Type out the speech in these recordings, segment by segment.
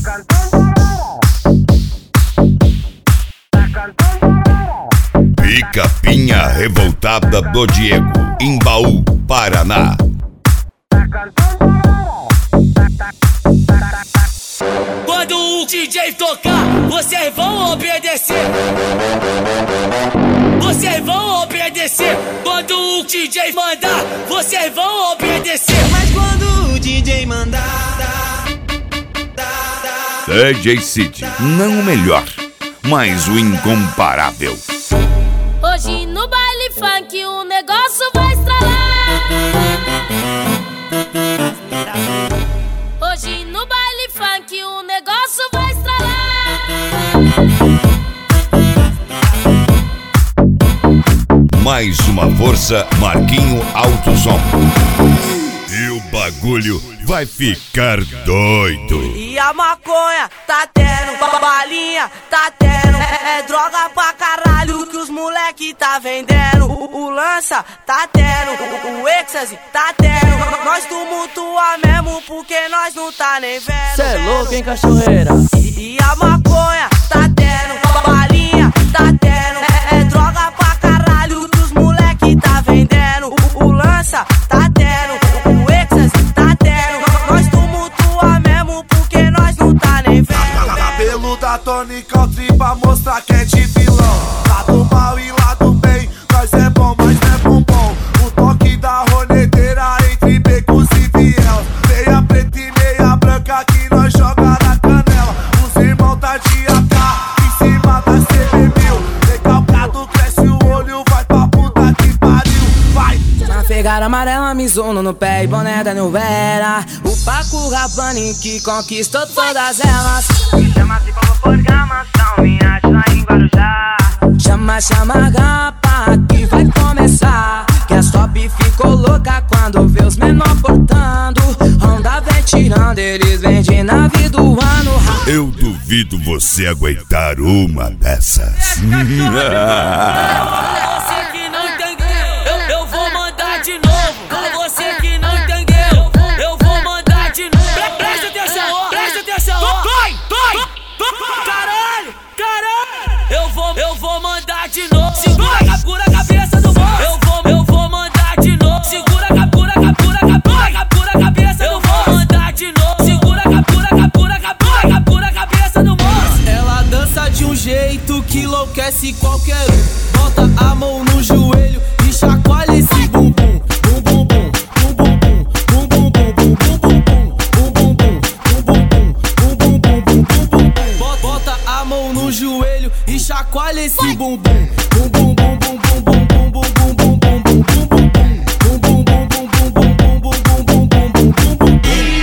Picapinha revoltada do Diego, Imbaú, Paraná. Quando o DJ tocar, vocês vão obedecer. Vocês vão obedecer. Quando o DJ mandar, vocês vão obedecer. Mas quando o DJ mandar, DJ City, não o melhor, mas o incomparável. Hoje no baile funk o negócio vai estralar. Hoje no baile funk o negócio vai estralar. Mais uma força, Marquinho Alto Som. E o bagulho vai ficar doido. e a maconha tá tendo, balinha tá tendo, é droga pra caralho que os moleque tá vendendo. O lança tá tendo, o êxtase tá tendo, nós tumultua mesmo porque nós não tá nem vendo. Cê é louco, hein, cachorreira? E a maconha tá tendo, balinha tá tendo, é droga pra caralho que os moleque tá vendendo. O lança tá tendo, o êxtase tá tendo, nós tumultua mesmo porque nós não tá nem vendo. Cabelo da Tony Country pra mostrar que é de vilão. Lado mal e lado bem, nós é bom, mas não é bombom. O toque da ronedeira entre becos e viel. Meia preta e meia branca que nós joga na canela. Os irmãos tá de AK em cima da CB1000. Recalcado cresce o olho, vai pra puta que pariu, vai. Na pegada amarela, Mizuno no pé e boné da New Era. O Paco Rabanne que conquistou todas elas. Me chama se for programação, me acha lá em Guarujá. Chama, chama, rapa, que vai começar. Que a top ficou louca quando vê os menor portando. Honda vem tirando, eles vêm de nave do ano. Eu duvido você aguentar uma dessas. Você que não entendeu, eu vou mandar de novo. Pra você que não entendeu, eu vou mandar de novo. Presta atenção, ó, presta atenção, ó. Vai! Caralho, caralho! Eu vou mandar de novo. Segura a cabeça do monstro. Eu vou mandar de novo. Segura a cabeça do monstro. Eu vou mandar de novo. Segura a cabeça do monstro. Ela dança de um jeito que enlouquece qualquer um. Bota a mão no joelho e chacoalha esse bumbum. Bum bum bum, bum bum bum, bum bum bum, bum bum bum, bum bum bum, bum bum bum, bum bum bum. Bota a mão no joelho e chacoalha esse bumbum. Bum bum bum bum bum bum bum bum bum bum bum bum bum bum. Bum bum bum bum bum bum bum bum bum bum bum bum bum.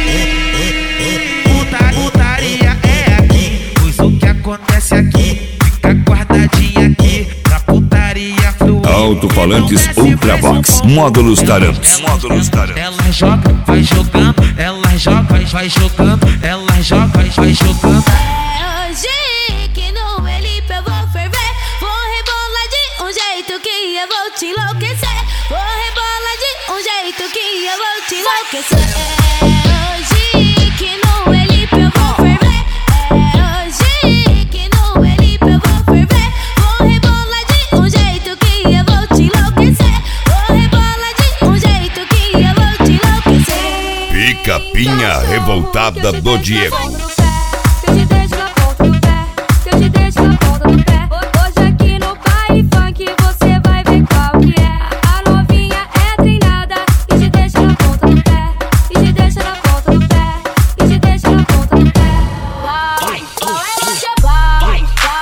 Putaria é aqui, pois o que acontece aqui fica guardadinho aqui. Pra putaria fluir. Alto-falantes Ultravox, módulos tarantes. Ela joga, vai jogando, ela joga, vai jogando, ela joga, vai jogando. Hoje que no Elipe eu vou ferver. Vou rebolar de um jeito que eu vou te enlouquecer. Vou rebolar de um jeito que eu vou te enlouquecer. Hoje que no Elipe eu vou ferver. Hoje que no Elipe eu vou ferver. Vou rebolar de um jeito que eu vou te enlouquecer. Vou rebolar de um jeito que eu vou te enlouquecer. Picapinha revoltada do Diego. Eu te deixo na ponta do pé, eu te deixo na ponta do pé. Hoje aqui no baile funk você vai ver qual que é. A novinha é treinada e te deixa na ponta do pé, e te deixa na ponta do pé, e te deixa na ponta do pé. Vai, ela que vai,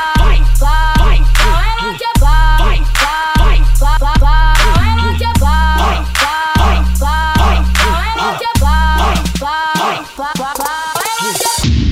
ela que vai, ela que vai, ela que vai.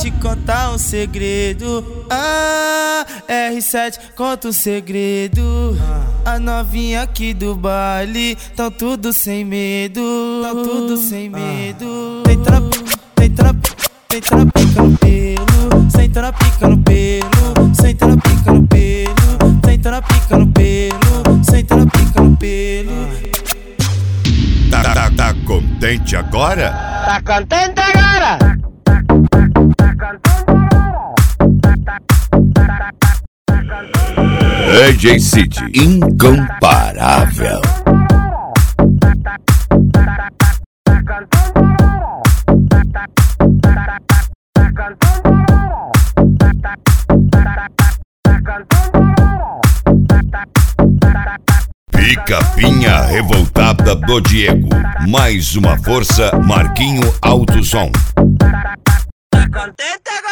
te contar um segredo. Ah, R7 conta um segredo. A novinha aqui do baile tão tudo sem medo. Tão tudo sem medo. Tem trapica no pelo. Sem trapica no pelo. Sem trapica no pelo. Sem trapica no pelo. Sem trapica no pelo. Tá contente agora? Tá contente agora? DJ City, incomparável. Pica-pinha revoltada do Diego. Mais uma força, Marquinho Alto Som. Tá contente agora?